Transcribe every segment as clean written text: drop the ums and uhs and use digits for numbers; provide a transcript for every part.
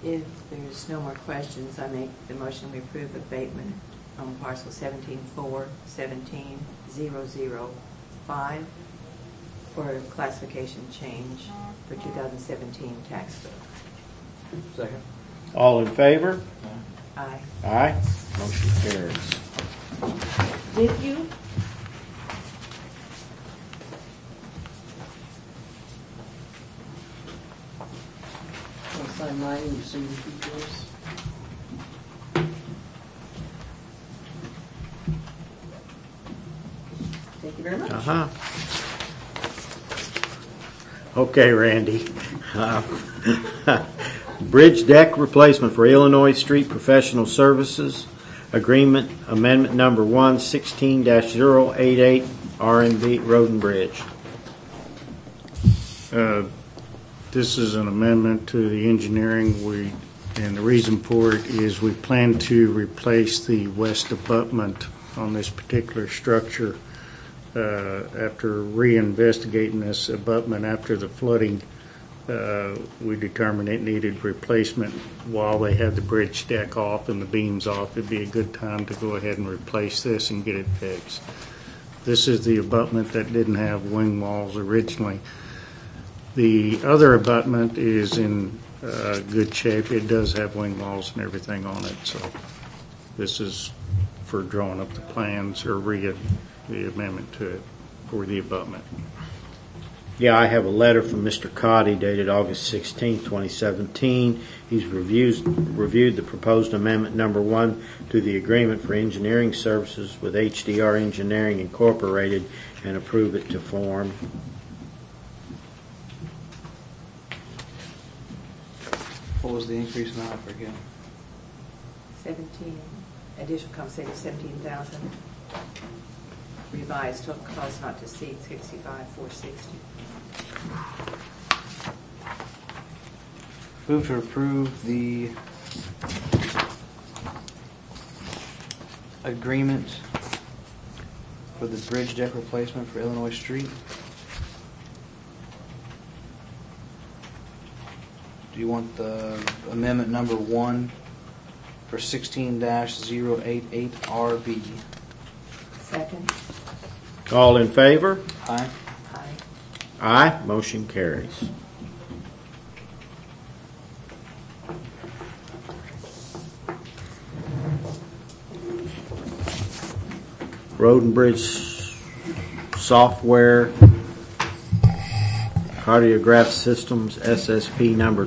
If there's no more questions, I make the motion we approve abatement on parcel 17-4-17-005 for classification change for 2017 tax bill. Second. All in favor? Aye. Aye. Motion carries. Did you? I'll sign mine and your signature, please. Thank you very much. Okay, Randy. Bridge deck replacement for Illinois Street Professional Services Agreement Amendment Number 1, 16-088, R&B Road and Bridge. This is an amendment to the engineering. And the reason for it is we plan to replace the west abutment on this particular structure after re-investigating this abutment after the flooding. We determined it needed replacement while they had the bridge deck off and the beams off. It'd be a good time to go ahead and replace this and get it fixed. This is the abutment that didn't have wing walls originally. The other abutment is in good shape. It does have wing walls and everything on it. So this is for drawing up the plans or the amendment to it for the abutment. Yeah, I have a letter from Mr. Cotty dated August 16, 2017. He's reviewed the proposed amendment number 1 to the agreement for engineering services with HDR Engineering Incorporated and approved it to form. What was the increase in that again? 17. Additional compensation 17,000. Revised total cost not to exceed 65,460. Move to approve the agreement for the bridge deck replacement for Illinois Street. Do you want the amendment number 1 for 16-088 RB? Second. All in favor? Aye. Aye. Aye. Motion carries. Road and Bridge Software Cardiograph Systems SSP number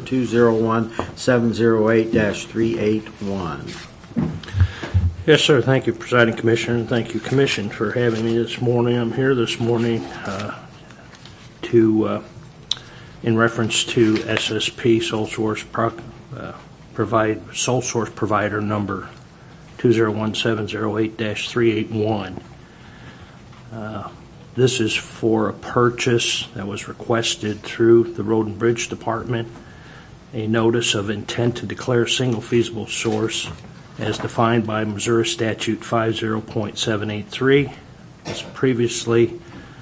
201708-381. Yes, sir. Thank you, Presiding Commissioner, and thank you, Commission, for having me this morning. I'm here this morning in reference to SSP sole source provider number 201708-381. This is for a purchase that was requested through the Road and Bridge Department, a notice of intent to declare single feasible source as defined by Missouri Statute 50.783. As previously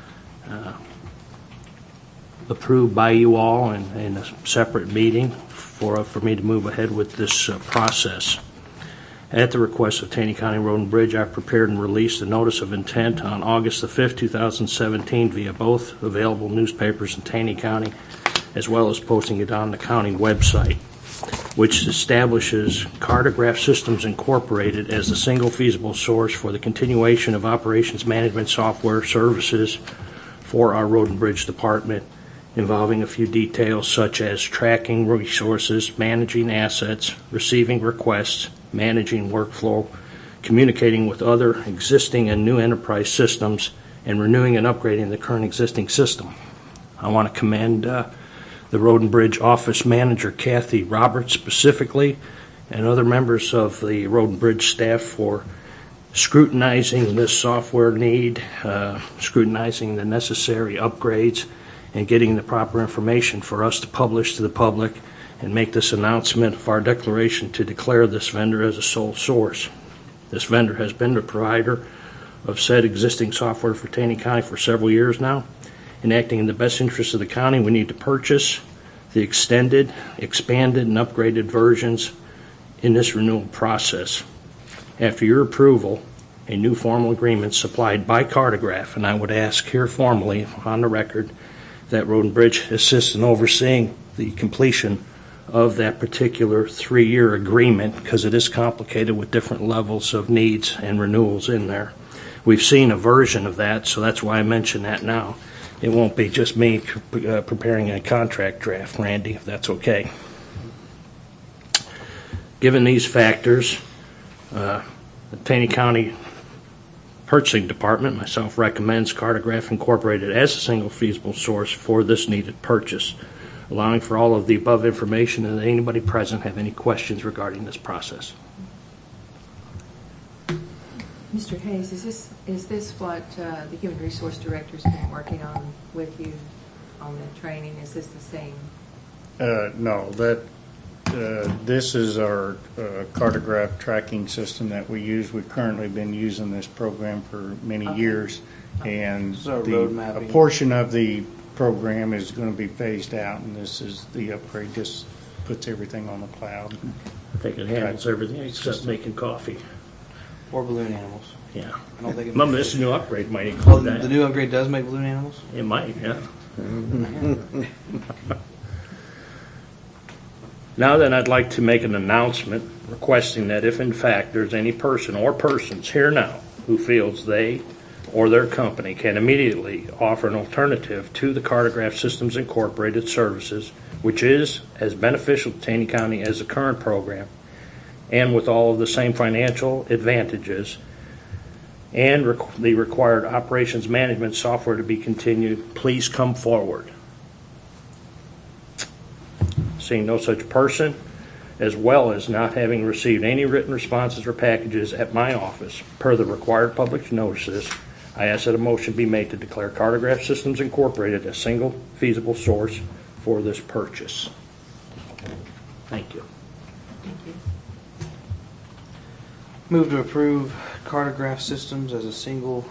approved by you all in a separate meeting for me to move ahead with this process. At the request of Taney County Road and Bridge, I prepared and released a notice of intent on August the 5th, 2017 via both available newspapers in Taney County, as well as posting it on the county website, which establishes Cartograph Systems Incorporated as the single feasible source for the continuation of operations management software services for our Road and Bridge Department, involving a few details such as tracking resources, managing assets, receiving requests, managing workflow, communicating with other existing and new enterprise systems, and renewing and upgrading the current existing system. I want to commend the Road and Bridge Office Manager, Kathy Roberts, specifically, and other members of the Road and Bridge staff for scrutinizing this software need, scrutinizing the necessary upgrades, and getting the proper information for us to publish to the public and make this announcement of our declaration to declare this vendor as a sole source. This vendor has been the provider of said existing software for Taney County for several years now. In acting in the best interest of the county, we need to purchase the extended, expanded, and upgraded versions in this renewal process. After your approval, a new formal agreement supplied by Cartograph, and I would ask here formally on the record that Road and Bridge assist in overseeing the completion of that particular 3-year agreement, because it is complicated with different levels of needs and renewals in there. We've seen a version of that, so that's why I mention that now. It won't be just me preparing a contract draft, Randy, if that's okay. Given these factors, the Taney County Purchasing Department, myself, recommends Cartograph Incorporated as a single feasible source for this needed purchase, allowing for all of the above information. And anybody present have any questions regarding this process? Mr. Hayes, is this what the Human Resource Director's been working on with you on the training? Is this the same? No, this is our Cartograph tracking system that we use. We've currently been using this program for many years, and This is our road a mapping. portion of the program is going to be phased out, and this is the upgrade. Just puts everything on the cloud. I think it handles everything except making coffee. Or balloon animals. Yeah. I don't think it Remember, this new upgrade might Well, include that. the new upgrade does make balloon animals? It might, yeah. Now then, I'd like to make an announcement requesting that if in fact there's any person or persons here now who feels they or their company can immediately offer an alternative to the Cartograph Systems Incorporated services, which is as beneficial to Taney County as the current program, and with all of the same financial advantages, and the required operations management software to be continued, please come forward. Seeing no such person, as well as not having received any written responses or packages at my office per the required public notices, I ask that a motion be made to declare Cartograph Systems Incorporated a single feasible source for this purchase. Thank you. Thank you. Move to approve Cartograph Systems as a single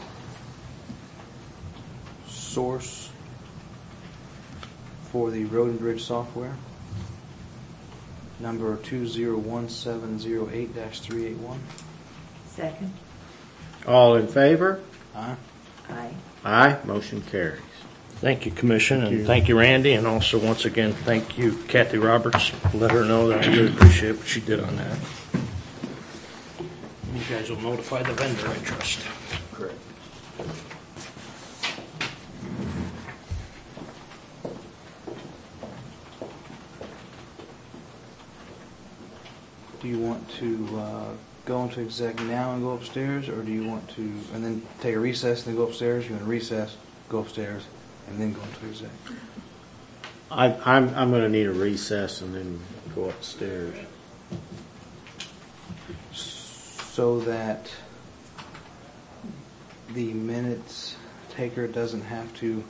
source for the Road and Bridge software. Number 201708-381. Second? All in favor? Aye. Aye. Aye. Motion carries. Thank you, Commission, and you. thank you, Randy, and also, once again, thank you, Kathy Roberts. Let her know that I really appreciate what she did on that. You guys will notify the vendor, I trust. Correct. Do you want to go into exec now and go upstairs, or do you want to, and then take a recess and then go upstairs? You want to recess, go upstairs, and then go into exec? I'm going to need a recess and then go upstairs. So that the minutes taker doesn't have to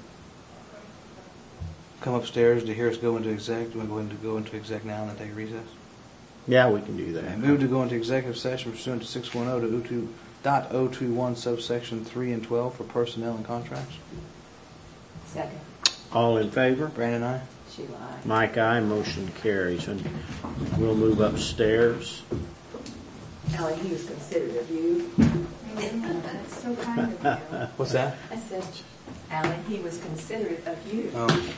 come upstairs to hear us go into exec. Do you want to go into exec now and then take a recess? Yeah, we can do I that. move to go into executive session pursuant to 610.021 subsection 3 and 12 for personnel and contracts. Second? All in favor? Brandon, aye. Sheila, aye. Mike, aye. Motion carries. And we'll move upstairs. Ally, he was considerate of you. That's so kind of you. What's that? I said, Ally, he was considerate of you. Oh.